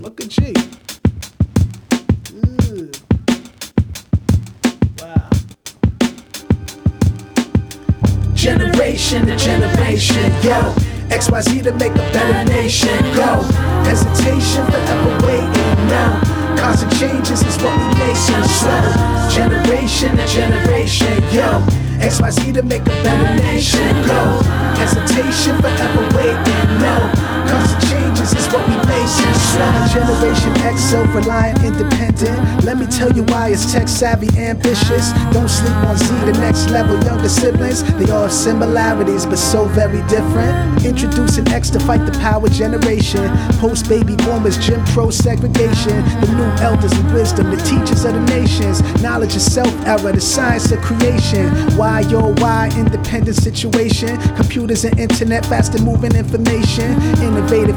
Look at G. Ooh. Wow. Generation to generation, yo. XYZ to make a better nation, go. Hesitation forever waiting, no. Constant changes is what we nation slow. Generation to generation, yo. XYZ to make a better nation, go. Hesitation forever waiting, no. Constant changes is what we nation slow. Generation X, self-reliant, independent. Let me tell you why it's tech-savvy, ambitious. Don't sleep on Z, the next level. Younger siblings, they all have similarities, but so very different. Introducing X to fight the power generation. Post-baby boomers, Jim Crow segregation. The new elders of wisdom, the teachers of the nations. Knowledge of self-error, the science of creation. Why, yo, why, independent situation. Computers and internet, faster moving information. Innovative